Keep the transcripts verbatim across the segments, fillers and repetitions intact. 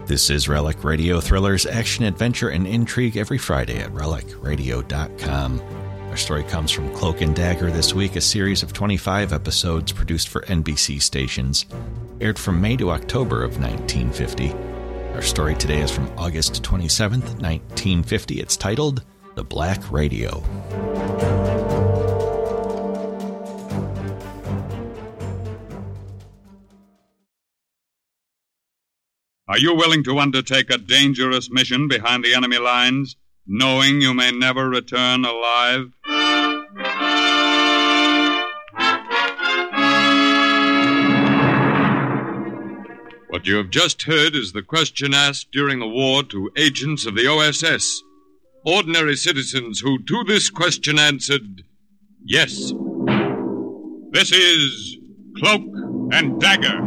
This is Relic Radio, thrillers, action, adventure, and intrigue every Friday at relic radio dot com. Our story comes from Cloak and Dagger this week, a series of twenty-five episodes produced for N B C stations, aired from May to October of nineteen fifty. Our story today is from August twenty-seventh, nineteen fifty. It's titled The Black Radio. Are you willing to undertake a dangerous mission behind the enemy lines, knowing you may never return alive? What you have just heard is the question asked during the war to agents of the O S S. Ordinary citizens who to this question answered, yes. This is Cloak and Dagger.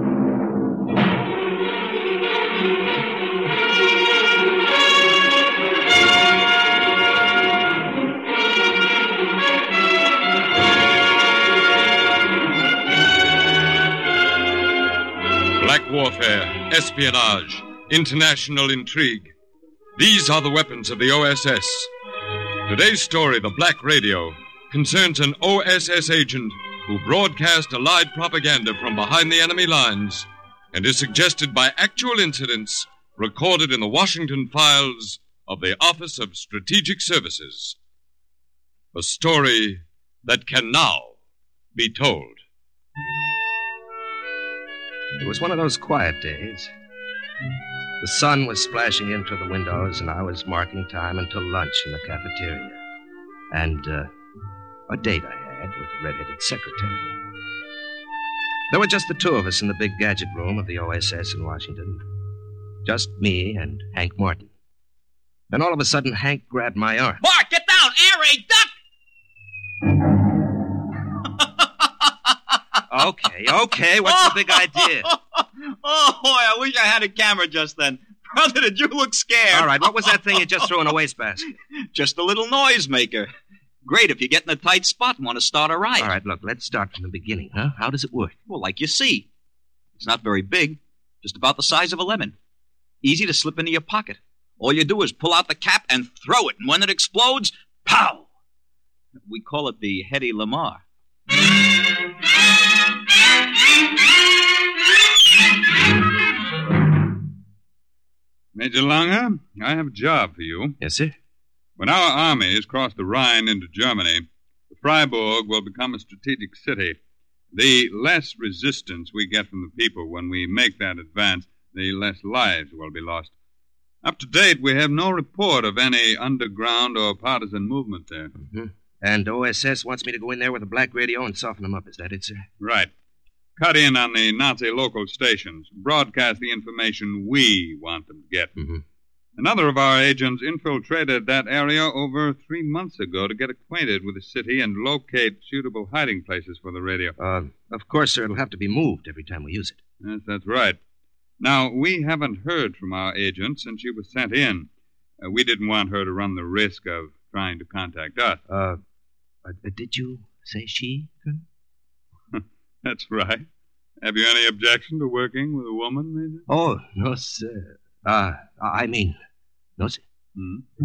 Black warfare, espionage, international intrigue. These are the weapons of the O S S. Today's story, The Black Radio, concerns an O S S agent who broadcast allied propaganda from behind the enemy lines and is suggested by actual incidents recorded in the Washington files of the Office of Strategic Services. A story that can now be told. It was one of those quiet days. The sun was splashing in through the windows, and I was marking time until lunch in the cafeteria. And uh, a date I had with the red-headed secretary. There were just the two of us in the big gadget room of the O S S in Washington. Just me and Hank Martin. Then all of a sudden, Hank grabbed my arm. Mark, get down! Air raid, duck! Okay, okay, what's the big idea? Oh, boy, I wish I had a camera just then. Brother, did you look scared? All right, what was that thing you just threw in a wastebasket? Just a little noisemaker. Great if you get in a tight spot and want to start a riot. All right, look, let's start from the beginning, huh? How does it work? Well, like you see. It's not very big, just about the size of a lemon. Easy to slip into your pocket. All you do is pull out the cap and throw it, and when it explodes, pow! We call it the Hedy Lamarr. Major Langer, I have a job for you. Yes, sir? When our armies cross the Rhine into Germany, Freiburg will become a strategic city. The less resistance we get from the people when we make that advance, the less lives will be lost. Up to date, we have no report of any underground or partisan movement there. Mm-hmm. And O S S wants me to go in there with a black radio and soften them up. Is that it, sir? Right. Cut in on the Nazi local stations. Broadcast the information we want them to get. Mm-hmm. Another of our agents infiltrated that area over three months ago to get acquainted with the city and locate suitable hiding places for the radio. Uh, of course, sir, it'll have to be moved every time we use it. Yes, that's right. Now, we haven't heard from our agent since she was sent in. Uh, we didn't want her to run the risk of trying to contact us. Uh, uh did you say she, Colonel? That's right. Have you any objection to working with a woman, Major? Oh, no, sir. Uh, I mean, no, sir. Hmm?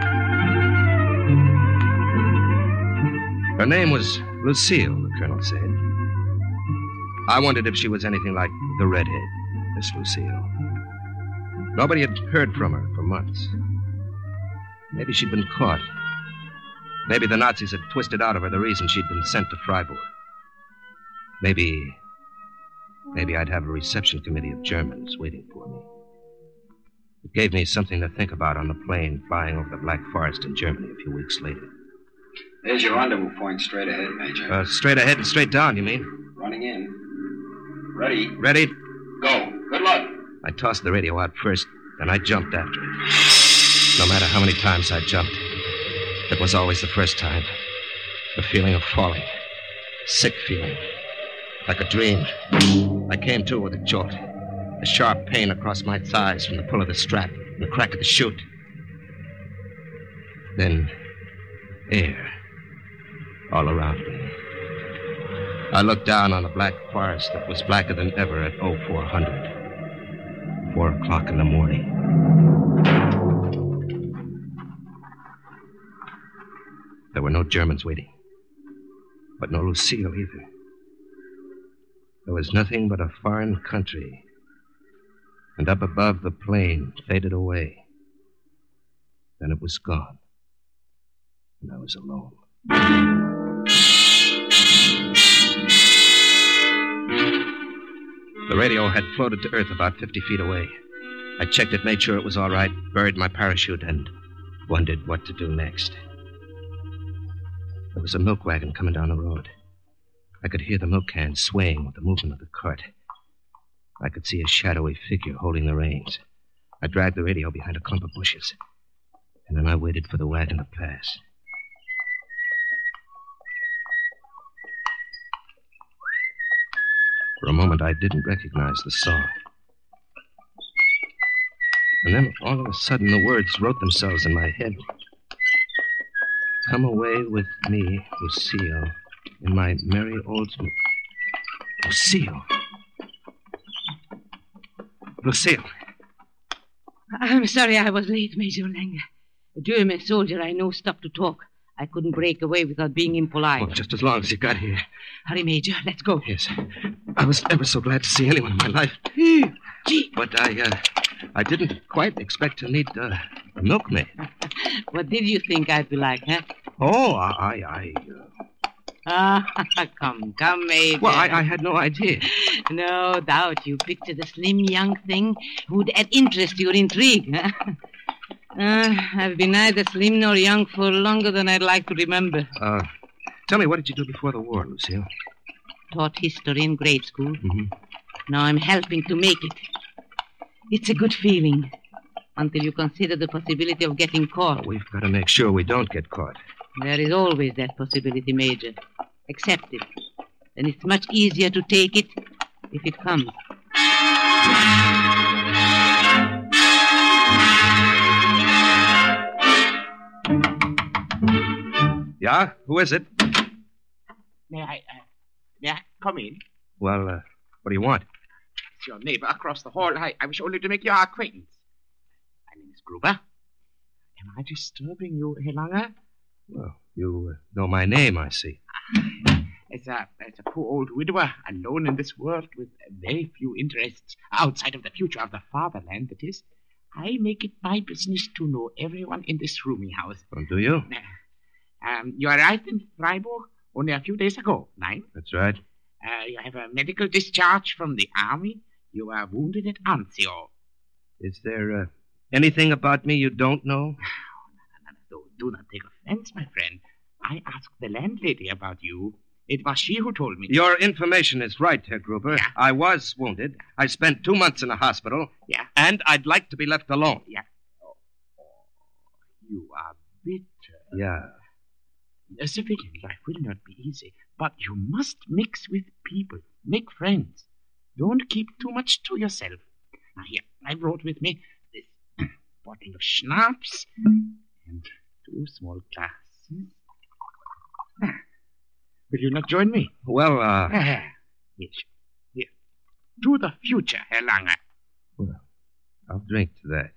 Her name was Lucille, the Colonel said. I wondered if she was anything like the redhead, Miss Lucille. Nobody had heard from her for months. Maybe she'd been caught. Maybe the Nazis had twisted out of her the reason she'd been sent to Freiburg. Maybe... Maybe I'd have a reception committee of Germans waiting for me. It gave me something to think about on the plane flying over the Black Forest in Germany a few weeks later. There's your rendezvous point straight ahead, Major. Uh, straight ahead and straight down, you mean? Running in. Ready. Ready? Go. Good luck. I tossed the radio out first, then I jumped after it. No matter how many times I jumped, it was always the first time. The feeling of falling. Sick feeling. Like a dream. I came to with a jolt. A sharp pain across my thighs from the pull of the strap and the crack of the chute. Then, air all around me. I looked down on a black forest that was blacker than ever at oh four hundred. four o'clock in the morning. There were no Germans waiting. But no Lucille either. There was nothing but a foreign country. And up above, the plane faded away. Then it was gone. And I was alone. The radio had floated to Earth about fifty feet away. I checked it, made sure it was all right, buried my parachute, and wondered what to do next. There was a milk wagon coming down the road. I could hear the milk cans swaying with the movement of the cart. I could see a shadowy figure holding the reins. I dragged the radio behind a clump of bushes. And then I waited for the wagon to pass. For a moment, I didn't recognize the song. And then, all of a sudden, the words wrote themselves in my head. Come away with me, Lucille, in my merry old... Lucille. Lucille. I'm sorry I was late, Major Langer. A German soldier I know stopped to talk. I couldn't break away without being impolite. Well, just as long as you got here. Hurry, Major. Let's go. Yes. I was never so glad to see anyone in my life. Gee. But I, uh, I didn't quite expect to meet uh, a milkmaid. What did you think I'd be like, huh? Oh, I, I... Uh... Ah, come, come, Major. Well, I, I had no idea. No doubt you pictured a slim young thing who'd add interest to your intrigue, huh? Uh, I've been neither slim nor young for longer than I'd like to remember. Uh, tell me, what did you do before the war, Lucille? Taught history in grade school. Mm-hmm. Now I'm helping to make it. It's a good feeling, until you consider the possibility of getting caught. Well, we've got to make sure we don't get caught. There is always that possibility, Major. Accept it. Then it's much easier to take it if it comes. Yeah? Who is it? May I, uh, may I come in? Well, uh, what do you want? It's your neighbor across the hall. I, I wish only to make your acquaintance. My name is Gruber. Am I disturbing you, Herr Langer? Well, you uh, know my name, I see. As a, as a poor old widower, alone in this world with very few interests outside of the future of the fatherland, that is, I make it my business to know everyone in this rooming house. Oh, do you? Um, you arrived in Freiburg only a few days ago, Nein? That's right. Uh, you have a medical discharge from the army. You were wounded at Anzio. Is there uh, anything about me you don't know? Do, do not take offense, my friend. I asked the landlady about you. It was she who told me. Your information is right, Herr Gruber. Yeah. I was wounded. I spent two months in a hospital. Yeah. And I'd like to be left alone. Yeah. Oh, oh, you are bitter. Yeah. A civilian life will not be easy, but you must mix with people, make friends. Don't keep too much to yourself. Now, here, I brought with me this bottle of schnapps and two small glasses. Ah, will you not join me? Well, uh... Ah, here, here. To the future, Herr Langer. Well, I'll drink to that.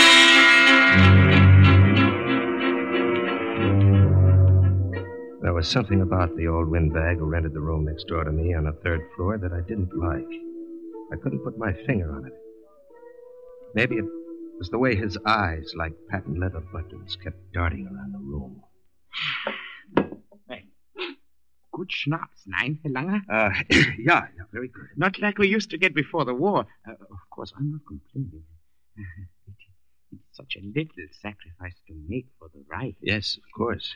There was something about the old windbag who rented the room next door to me on the third floor that I didn't like. I couldn't put my finger on it. Maybe it was the way his eyes, like patent leather buttons, kept darting around the room. Well, good schnapps, Nein, Herr Langer? Uh, yeah, yeah, very good. Not like we used to get before the war. Uh, of course, I'm not complaining. it, it's such a little sacrifice to make for the right. Yes, of course.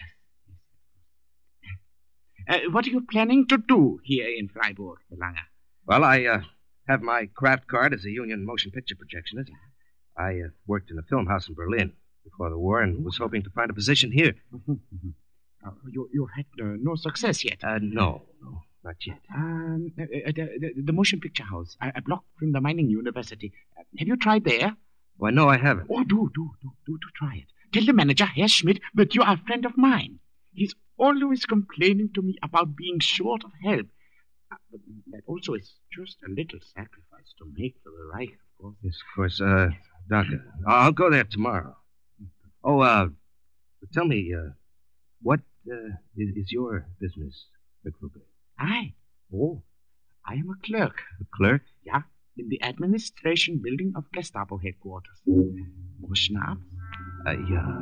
Uh, what are you planning to do here in Freiburg, Herr Langer? Well, I uh, have my craft card as a union motion picture projectionist. I uh, worked in a film house in Berlin before the war and was hoping to find a position here. Mm-hmm, mm-hmm. Uh, you, you had uh, no success yet? Uh, no, no, not yet. Um, uh, uh, the, the, the motion picture house, a, a block from the mining university. Uh, have you tried there? Why, no, I haven't. Oh, do, do, do, do, do try it. Tell the manager, Herr Schmidt, that you are a friend of mine. He's always complaining to me about being short of help. Uh, but that also is just a little sacrifice to make for the Reich, of course. Yes, of course. Uh, Doctor, I'll go there tomorrow. Oh, uh, tell me, uh, what uh, is, is your business, McRuber? I? Oh, I am a clerk. a clerk? Yeah, in the administration building of Gestapo headquarters. More schnapps? Uh, yeah.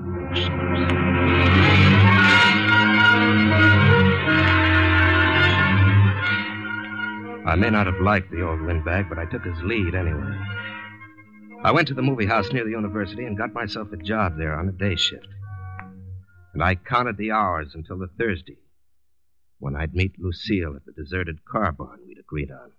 I may not have liked the old windbag, but I took his lead anyway. I went to the movie house near the university and got myself a job there on a day shift. And I counted the hours until the Thursday, when I'd meet Lucille at the deserted car barn we'd agreed on.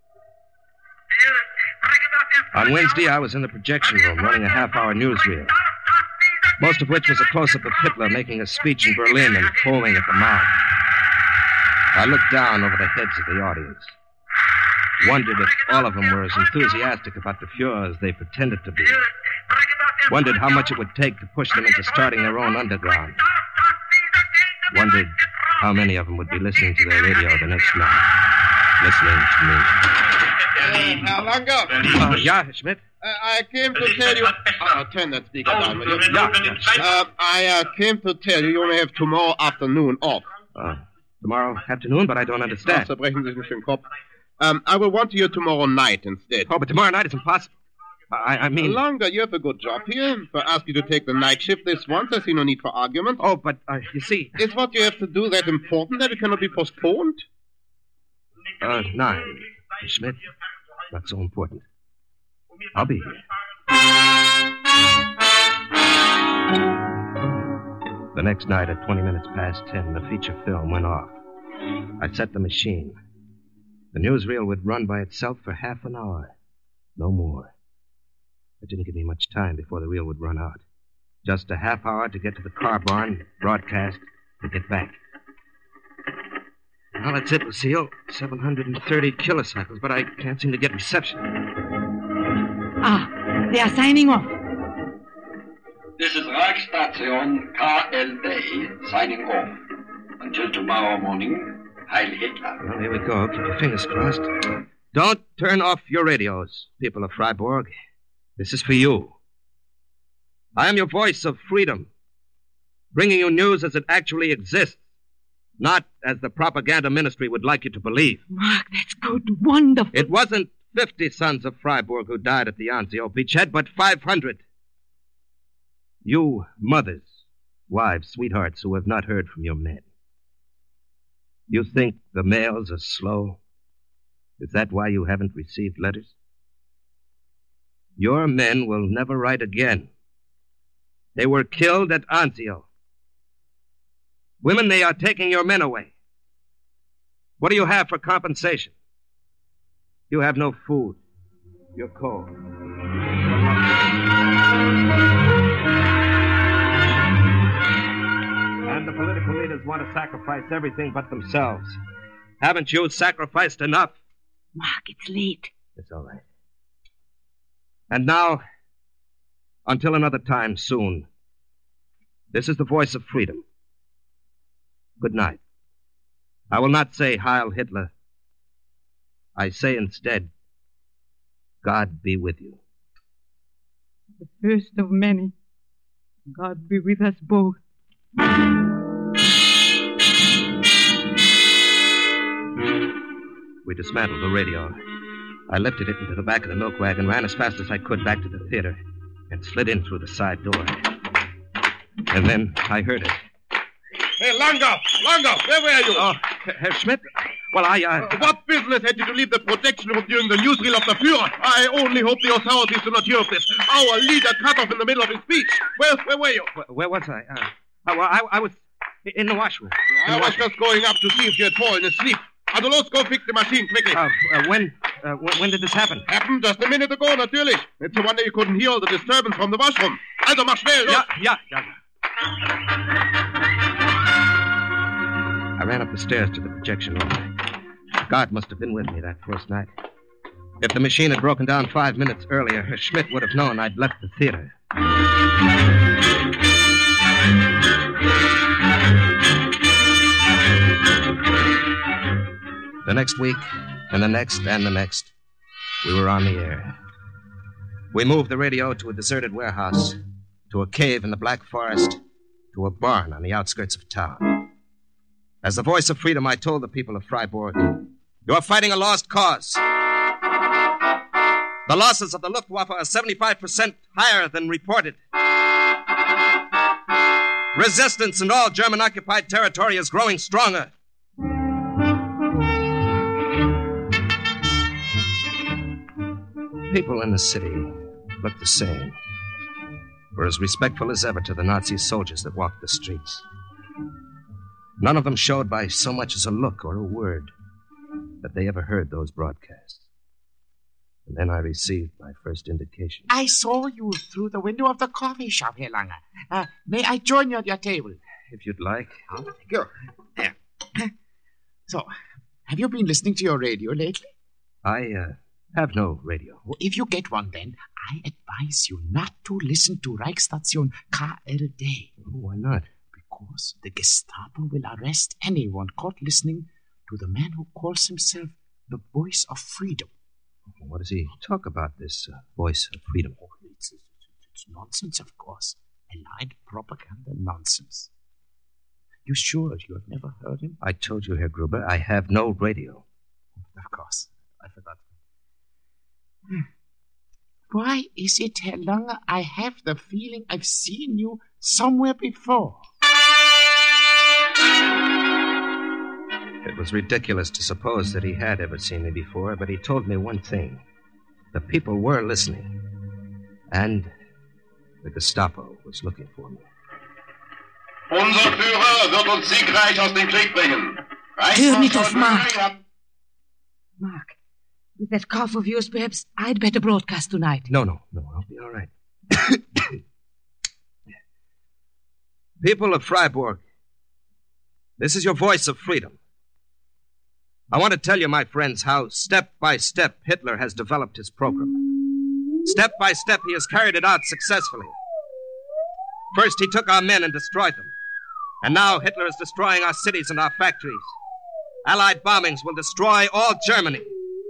On Wednesday, I was in the projection room running a half-hour newsreel, most of which was a close-up of Hitler making a speech in Berlin and foaming at the mouth. I looked down over the heads of the audience, wondered if all of them were as enthusiastic about the Fuhrer as they pretended to be, wondered how much it would take to push them into starting their own underground, wondered how many of them would be listening to their radio the next night, listening to me. Uh, Herr Langer. Uh, yeah, Schmidt? Uh, I came to tell you... Uh, turn that speaker down, will you? Yeah, yeah. Uh, I uh, came to tell you you only have tomorrow afternoon off. Uh, tomorrow afternoon, but I don't understand. Ach, zerbrechen Sie sich den Kopf. Um, I will want you tomorrow night instead. Oh, but tomorrow night is impossible. I, I mean... Langer, you have a good job here. If I ask you to take the night shift this once, I see no need for argument. Oh, but, uh, you see... Is what you have to do that important that it cannot be postponed? Uh, nine. Schmidt, not so important. I'll be here. The next night at twenty minutes past ten, the feature film went off. I set the machine. The newsreel would run by itself for half an hour. No more. It didn't give me much time before the reel would run out. Just a half hour to get to the car barn, broadcast, and get back. Well, that's it, Lucille. seven hundred thirty kilocycles, but I can't seem to get reception. Ah, they are signing off. This is Reichsstation K L D signing off. Until tomorrow morning, Heil Hitler. Well, here we go. Keep your fingers crossed. Don't turn off your radios, people of Freiburg. This is for you. I am your voice of freedom, bringing you news as it actually exists, not as the propaganda ministry would like you to believe. Mark, that's good. Wonderful. It wasn't fifty sons of Freiburg who died at the Anzio beachhead, but five hundred. You mothers, wives, sweethearts who have not heard from your men. You think the mails are slow? Is that why you haven't received letters? Your men will never write again. They were killed at Anzio. Women, they are taking your men away. What do you have for compensation? You have no food. You're cold. And the political leaders want to sacrifice everything but themselves. Haven't you sacrificed enough? Mark, it's late. It's all right. And now, until another time soon, this is the voice of freedom. Good night. I will not say Heil Hitler. I say instead, God be with you. The first of many. God be with us both. We dismantled the radio. I lifted it into the back of the milk wagon, ran as fast as I could back to the theater, and slid in through the side door. And then I heard it. Hey, Langer! Langer! Where were you? Oh, Herr Schmidt? Well, I, uh... uh... What business had you to leave the protection room during the newsreel of the Fuhrer? I only hope the authorities do not hear of this. Our leader cut off in the middle of his speech. Where, where were you? Where, where was I? Uh, I, I? I was in the washroom. I was just going up to see if you had fallen asleep. Also, let's go fix the machine quickly. Uh, uh, when, uh, when, when did this happen? Happened just a minute ago, natürlich. It's a wonder you couldn't hear all the disturbance from the washroom. Also, mach schnell, los. Yeah, yeah, yeah. I ran up the stairs to the projection room. God must have been with me that first night. If the machine had broken down five minutes earlier, Schmidt would have known I'd left the theater. The next week, and the next, and the next, we were on the air. We moved the radio to a deserted warehouse, to a cave in the Black Forest, to a barn on the outskirts of town. As the voice of freedom, I told the people of Freiburg, you are fighting a lost cause. The losses of the Luftwaffe are seventy-five percent higher than reported. Resistance in all German-occupied territory is growing stronger. People in the city looked the same, were as respectful as ever to the Nazi soldiers that walked the streets. None of them showed by so much as a look or a word that they ever heard those broadcasts. And then I received my first indication. I saw you through the window of the coffee shop, Herr Lange. Uh, may I join you at your table? If you'd like. Oh, thank you. There. So, have you been listening to your radio lately? I, uh, have no radio. Well, if you get one, then I advise you not to listen to Reichsstation K L D. Oh, why not? Because the Gestapo will arrest anyone caught listening to the man who calls himself the Voice of Freedom. What does he talk about, this uh, Voice of Freedom? Oh, it's, it's nonsense, of course. Allied propaganda nonsense. You sure you have never heard him? I told you, Herr Gruber, I have no radio. Of course. I forgot. Why is it, Herr Lange, I have the feeling I've seen you somewhere before? It was ridiculous to suppose that he had ever seen me before, but he told me one thing. The people were listening. And the Gestapo was looking for me. Unser Führer wird uns siegreich aus dem Krieg bringen. Turn it off, Mark. Mark, with that cough of yours, perhaps I'd better broadcast tonight. No, no, no, I'll be all right. People of Freiburg, this is your voice of freedom. I want to tell you, my friends, how step by step Hitler has developed his program. Step by step he has carried it out successfully. First he took our men and destroyed them. And now Hitler is destroying our cities and our factories. Allied bombings will destroy all Germany.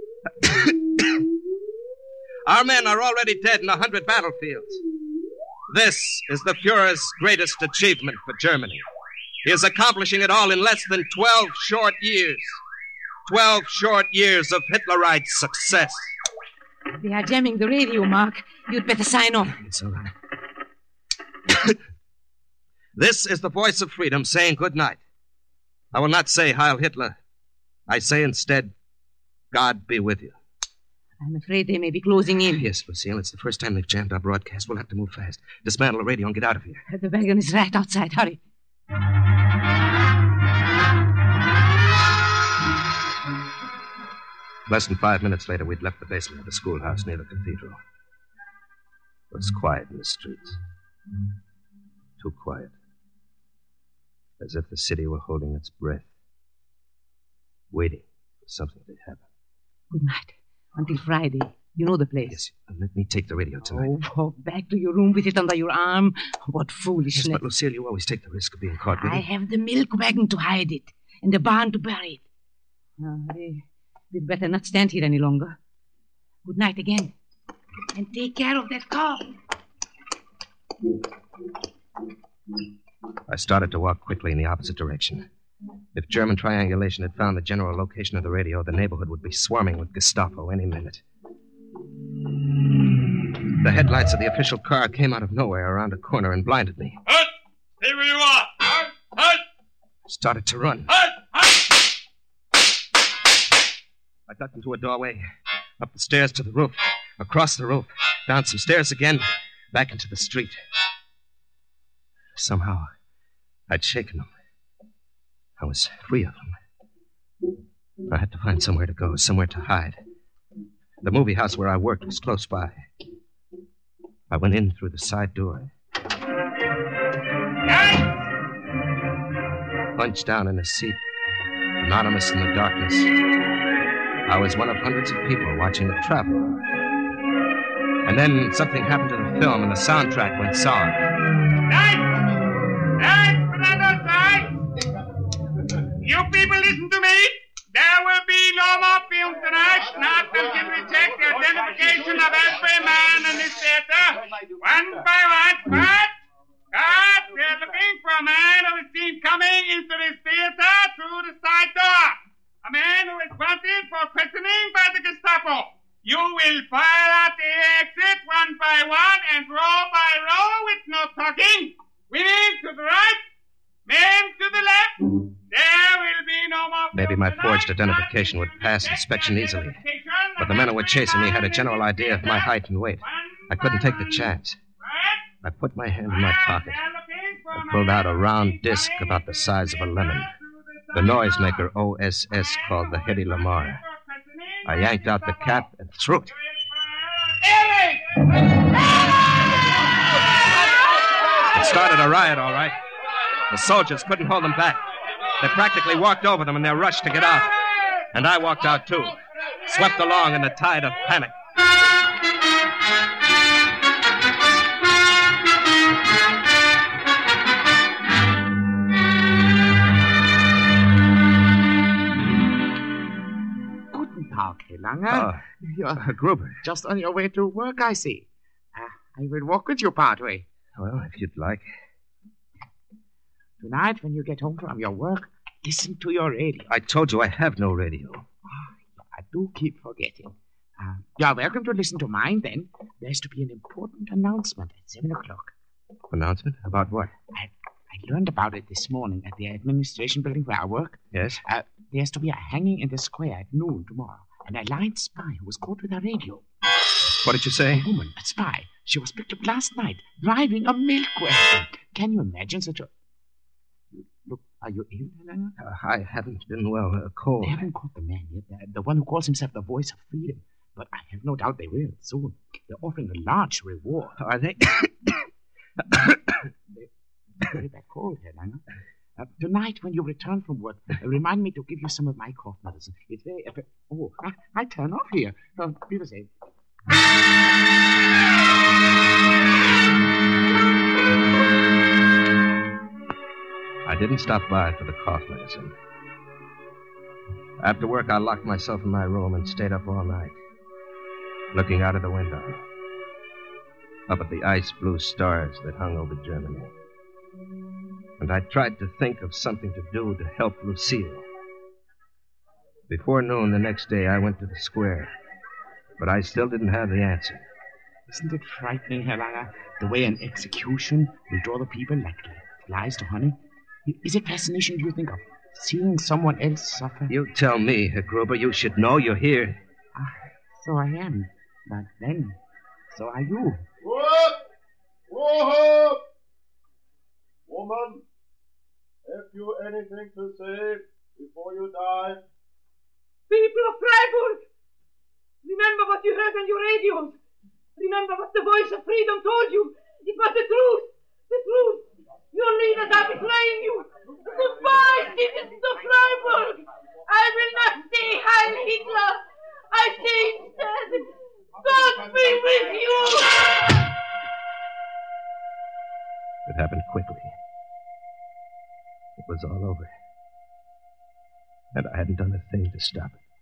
Our men are already dead in a hundred battlefields. This is the Fuhrer's greatest achievement for Germany. He is accomplishing it all in less than twelve short years. Twelve short years of Hitlerite success. They are jamming the radio, Mark. You'd better sign off. It's all right. This is the voice of freedom saying good night. I will not say Heil Hitler. I say instead, God be with you. I'm afraid they may be closing in. Yes, Lucille, it's the first time they've jammed our broadcast. We'll have to move fast. Dismantle the radio and get out of here. The wagon is right outside. Hurry. Less than five minutes later, we'd left the basement of the schoolhouse near the cathedral. It was quiet in the streets. Too quiet. As if the city were holding its breath. Waiting for something to happen. Good night. Until Friday. You know the place. Yes, let me take the radio tonight. Oh, walk back to your room with it under your arm. What foolishness. Yes, but Lucille, you always take the risk of being caught. I you? have the milk wagon to hide it. And the barn to bury it. No, we, we'd better not stand here any longer. Good night again. And take care of that car. I started to walk quickly in the opposite direction. If German triangulation had found the general location of the radio, the neighborhood would be swarming with Gestapo any minute. The headlights of the official car came out of nowhere around a corner and blinded me. Halt! Stay where you are! Halt! Halt! I started to run. Halt! Halt! I ducked into a doorway, up the stairs to the roof, across the roof, down some stairs again, back into the street. Somehow, I'd shaken them. I was free of them. I had to find somewhere to go, somewhere to hide. The movie house where I worked was close by. I went in through the side door. Hunched down in a seat, anonymous in the darkness. I was one of hundreds of people watching The Traveler. And then something happened to the film and the soundtrack went sour. You people listen to me. There will be no more films tonight, not until we check the identification of every man and his One by one, what? Guard, they're looking for a man who is seen coming into this theater through the side door. A man who is wanted for questioning by the Gestapo. You will file out the exit one by one and row by row with no talking. Women to the right, men to the left. There will be no more... Maybe my forged identification would pass inspection easily. But the men who were chasing me had a general idea of my height and weight. I couldn't take the chance. I put my hand in my pocket and pulled out a round disc about the size of a lemon. The noisemaker O S S called the Hedy Lamar. I yanked out the cap and threw it. It started a riot, all right. The soldiers couldn't hold them back. They practically walked over them in their rush to get out. And I walked out, too, swept along in the tide of panic. Herr Lange. Oh, You're uh, Gruber. Just on your way to work, I see. Uh, I will walk with you part way. Well, if you'd like. Tonight, when you get home from your work, listen to your radio. I told you I have no radio. Oh, I do keep forgetting. Uh, you're welcome to listen to mine, then. There's to be an important announcement at seven o'clock. Announcement? About what? I, I learned about it this morning at the administration building where I work. Yes? Uh, there's to be a hanging in the square at noon tomorrow. An allied spy who was caught with a radio. What did you say? A woman, a spy. She was picked up last night, driving a milk wagon. Can you imagine such a... Look, are you ill, Helena? Uh, I haven't been well. Uh, cold. They haven't caught the man yet, the, the one who calls himself the voice of freedom. But I have no doubt they will soon. They're offering a large reward. Are they? They're very bad cold, Helena. Uh, tonight, when you return from work, uh, remind me to give you some of my cough medicine. It's very... Uh, oh, I, I turn off here. Uh, be the same. I didn't stop by for the cough medicine. After work, I locked myself in my room and stayed up all night, looking out of the window, up at the ice-blue stars that hung over Germany. And I tried to think of something to do to help Lucille. Before noon the next day, I went to the square, but I still didn't have the answer. Isn't it frightening, Helena, the way an execution will draw the people like flies to honey? Is it fascination, do you think, of seeing someone else suffer? You tell me, Herr Gruber. You should know. You're here. Ah, so I am. But then, so are you. What? Whoa! Woman, have you anything to say before you die? People of Freiburg, remember what you heard on your radios. Remember what the voice of freedom told you. It was the truth. The truth. Your leaders are betraying you. Goodbye, citizens of Freiburg. I will not say Heil Hitler. I say instead, God be with you. It happened quickly. It was all over. And I hadn't done a thing to stop it.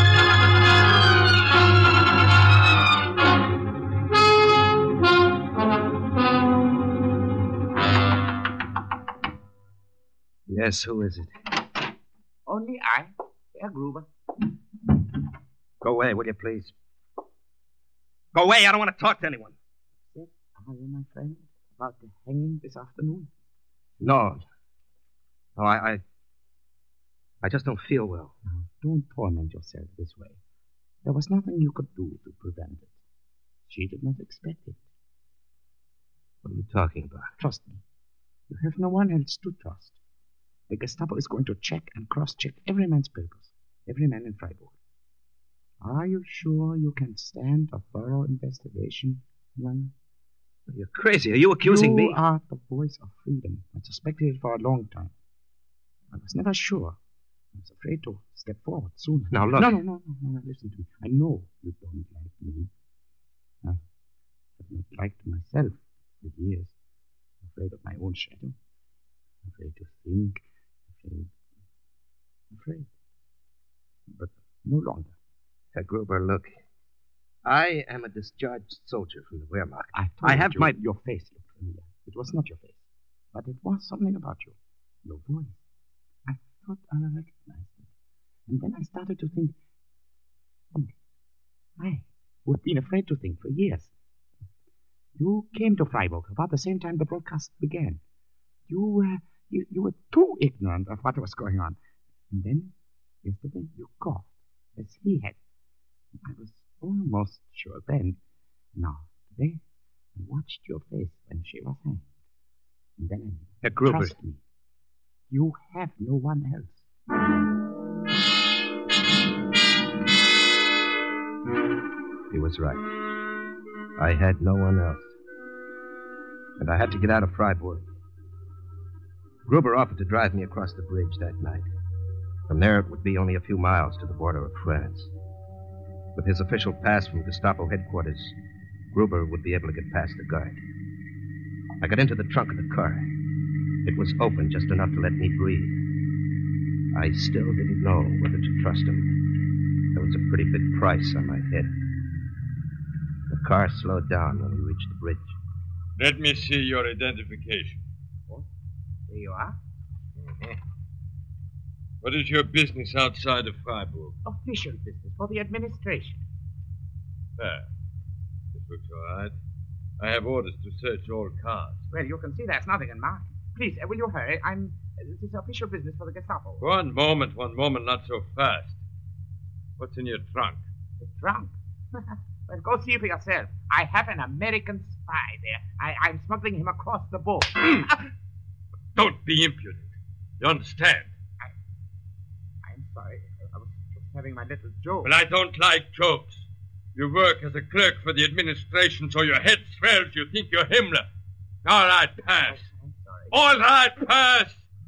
Yes, who is it? Only I, Herr Gruber. Go away, will you, please? Go away, I don't want to talk to anyone. Are you, my friend, about the hanging this afternoon? No. No, I... I, I just don't feel well. Now, don't torment yourself this way. There was nothing you could do to prevent it. She did not expect it. What are you talking about? Trust me. You have no one else to trust. The Gestapo is going to check and cross-check every man's papers. Every man in Freiburg. Are you sure you can stand a thorough investigation, Lange? You're crazy. Are you accusing you me? You are the voice of freedom. I suspected it for a long time. I was never sure. I was afraid to step forward soon. Now, look. No, no, no, no, no, listen to me. I know you don't like me. I have not liked myself for years. Afraid of my own shadow. Afraid to think. Afraid. Afraid. But no longer. Herr Gruber, look. I am a discharged soldier from the Wehrmacht. I told I have you my... your face looked familiar. It was not your face, but it was something about you. Your voice. I thought I recognized it. And then I started to think, think. I, who had been afraid to think for years. You came to Freiburg about the same time the broadcast began. You were, you, you were too ignorant of what was going on. And then, yesterday, you coughed, as he had. I was almost sure then. Now, today, I watched your face when she was hanged. And then I knew. Herr Gruber. Trust me. You have no one else. He was right. I had no one else. And I had to get out of Freiburg. Gruber offered to drive me across the bridge that night. From there, it would be only a few miles to the border of France. With his official pass from Gestapo headquarters, Gruber would be able to get past the guard. I got into the trunk of the car. It was open just enough to let me breathe. I still didn't know whether to trust him. There was a pretty big price on my head. The car slowed down when we reached the bridge. Let me see your identification. What? There you are. Mm-hmm. What is your business outside of Freiburg? Official business for the administration. There. This looks all right. I have orders to search all cars. Well, you can see there's nothing in mine. Please, uh, will you hurry? I'm... Uh, this is official business for the Gestapo. One moment, one moment, not so fast. What's in your trunk? The trunk? Well, go see for yourself. I have an American spy there. I, I'm smuggling him across the border. Don't be impudent. You understand? I, I'm sorry. I was just having my little joke. Well, I don't like jokes. You work as a clerk for the administration, so your head swells. You think you're Himmler. All right, pass. Oh, I'm sorry. All right, pass.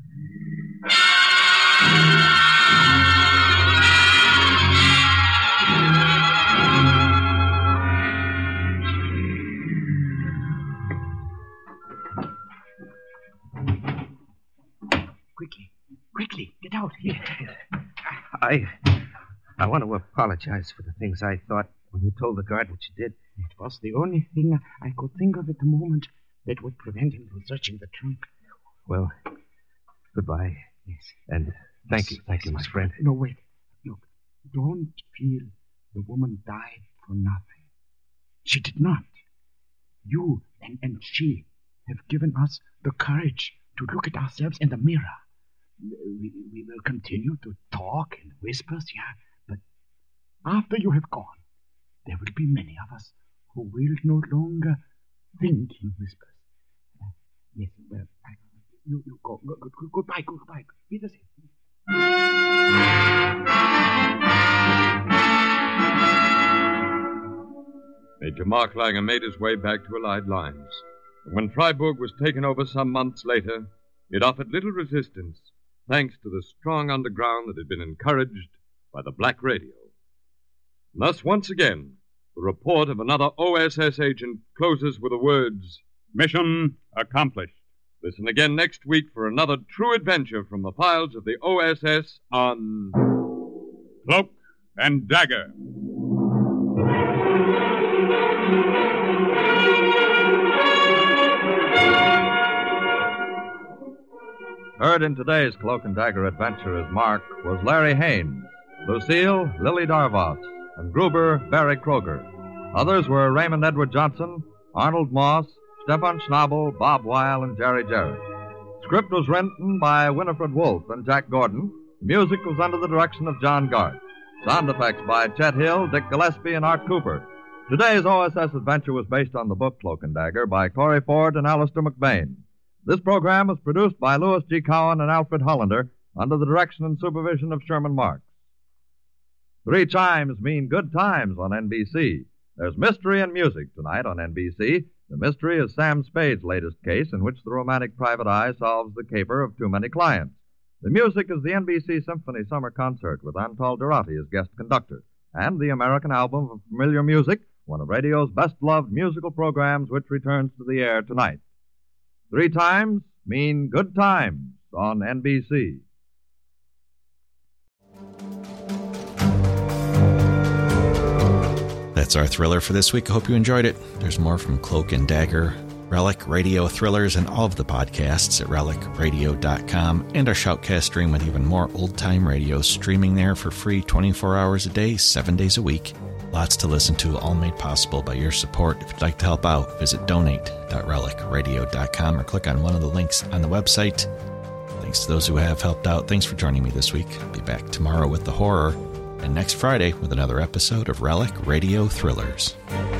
Quickly, quickly, get out here. I... I want to apologize for the things I thought when you told the guard what you did. It was the only thing I could think of at the moment that would prevent him from searching the trunk. Well, goodbye. Yes. And thank you, thank you, my friend. No, wait. Look, don't feel the woman died for nothing. She did not. You and, and she have given us the courage to look at ourselves in the mirror. We, we will continue to talk in whispers, yeah, but after you have gone, there will be many of us who will no longer think in whispers. Uh, yes, well, I, you, you go. Go, go, go. Goodbye, goodbye. Wiedersehen. Major Marklanger made his way back to Allied lines. And when Freiburg was taken over some months later, it offered little resistance, thanks to the strong underground that had been encouraged by the Black Radio. And thus, once again, the report of another O S S agent closes with the words, "Mission accomplished." Listen again next week for another true adventure from the files of the O S S on Cloak and Dagger. Heard in today's Cloak and Dagger adventure as Mark was Larry Haynes, Lucille, Lily Darvas, and Gruber, Barry Kroger. Others were Raymond Edward Johnson, Arnold Moss, Stefan Schnabel, Bob Weil, and Jerry Jarrett. Script was written by Winifred Wolfe and Jack Gordon. Music was under the direction of John Garth. Sound effects by Chet Hill, Dick Gillespie, and Art Cooper. Today's O S S adventure was based on the book Cloak and Dagger by Corey Ford and Alistair McBain. This program was produced by Louis G. Cowan and Alfred Hollander under the direction and supervision of Sherman Marks. Three chimes mean good times on N B C. There's mystery and music tonight on N B C. The mystery is Sam Spade's latest case in which the romantic private eye solves the caper of too many clients. The music is the N B C Symphony Summer Concert with Antal Durati as guest conductor, and the American Album of Familiar Music, one of radio's best-loved musical programs which returns to the air tonight. Three times mean good times on N B C. That's our thriller for this week. I hope you enjoyed it. There's more from Cloak and Dagger, Relic, Radio Thrillers, and all of the podcasts at relic radio dot com, and our Shoutcast stream with even more old-time radio streaming there for free twenty-four hours a day, seven days a week. Lots to listen to, all made possible by your support. If you'd like to help out, visit donate dot relic radio dot com or click on one of the links on the website. Thanks to those who have helped out. Thanks for joining me this week. I'll be back tomorrow with the horror, and next Friday with another episode of Relic Radio Thrillers.